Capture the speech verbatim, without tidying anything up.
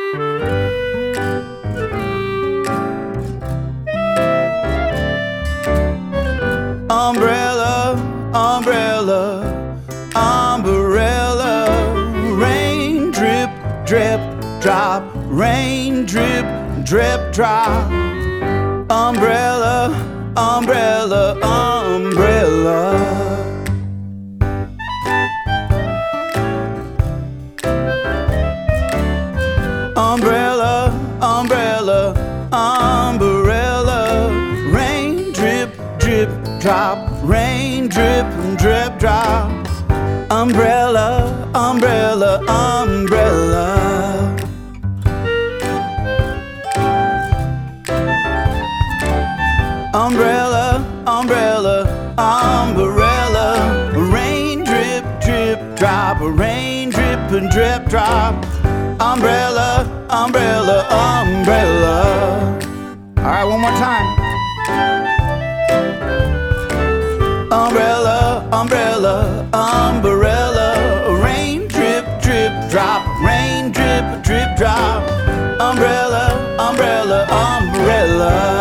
Umbrella, umbrella, umbrella, rain drip, drip, drop, rain drip, drip, drop. Umbrella, umbrella, umbrella. Umbrella, umbrella, umbrella, rain drip, drip, drop, rain drip, drip, drop. Umbrella, umbrella, umbrella. Umbrella, umbrella, umbrella, rain drip, drip, drop, rain drip and drip, drop. Umbrella, umbrella, umbrella. All right, one more time. Umbrella, umbrella, umbrella, rain drip, drip, drop, rain drip, drip, drop. Umbrella, umbrella, umbrella.